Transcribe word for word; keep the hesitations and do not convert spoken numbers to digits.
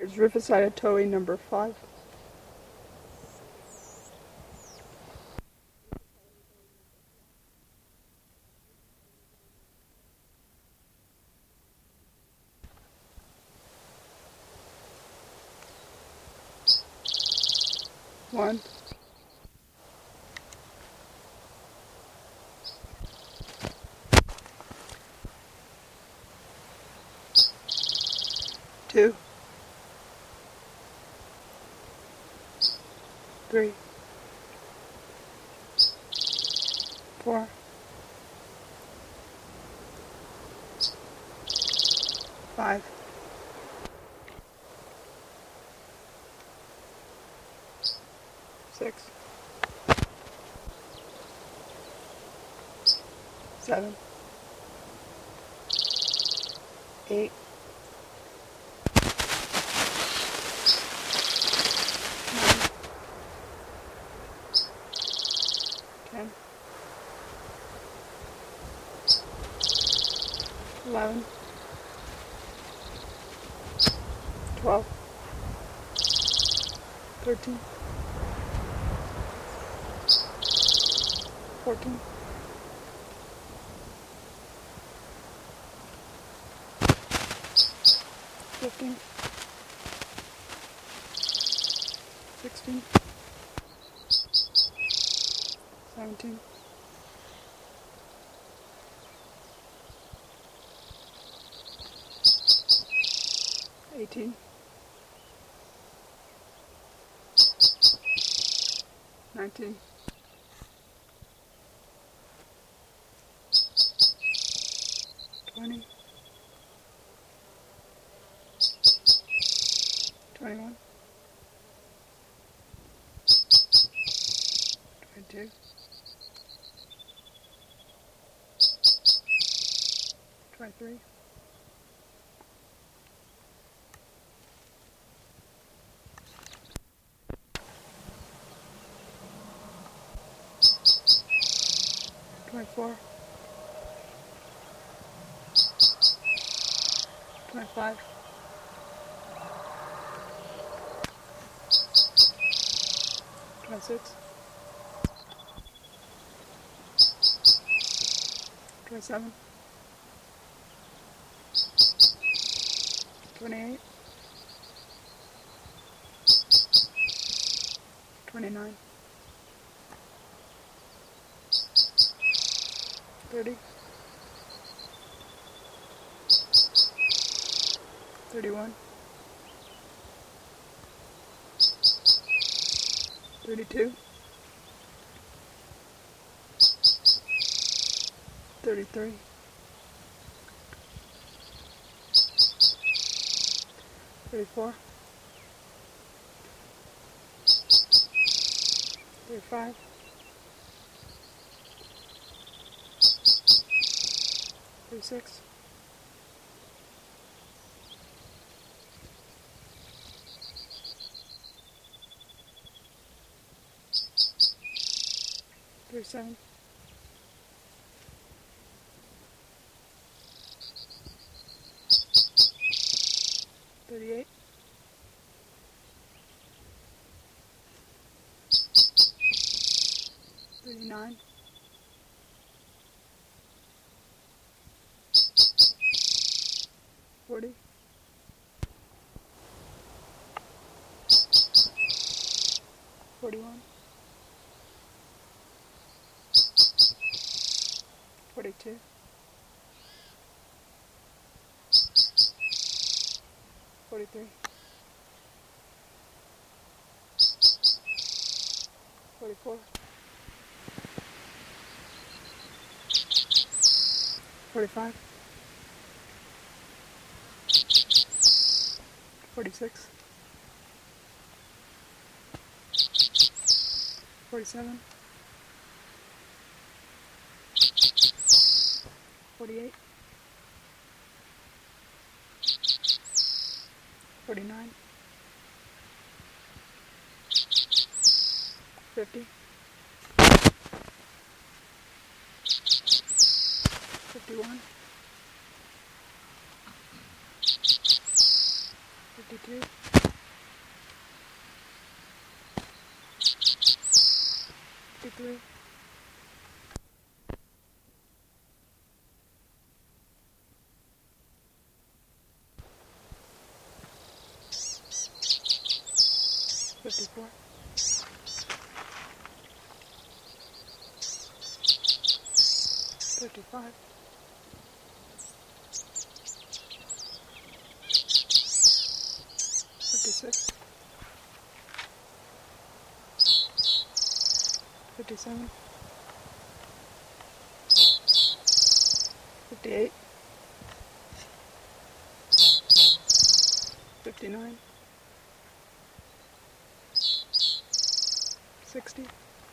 is Rufus Ayatoe number five. One. Two. Three. Four. Five. Six. Seven. Eight. Nine. Ten. Eleven. Twelve. Thirteen. Fourteen. Fifteen. Sixteen. Seventeen. Eighteen. Nineteen. Twenty. Twenty-one. Twenty-two. Twenty-three. Twenty-four. Twenty-five. Twenty-six. Twenty-seven. Twenty-eight. Twenty-nine. Thirty. Thirty-one. Thirty-two. Thirty-three. Thirty-four. Thirty-five. Thirty-six. Thirty-seven. Thirty-eight. Thirty-nine. Forty. Forty-one. Forty-two. Forty-three. Forty-four. Forty-five. Forty-six. Forty-seven. Forty-eight. Forty-nine. Fifty. Fifty-one. Fifty-two. fifty-three, fifty-four, fifty-five, fifty-six, fifty-seven, fifty-eight, fifty-nine, sixty,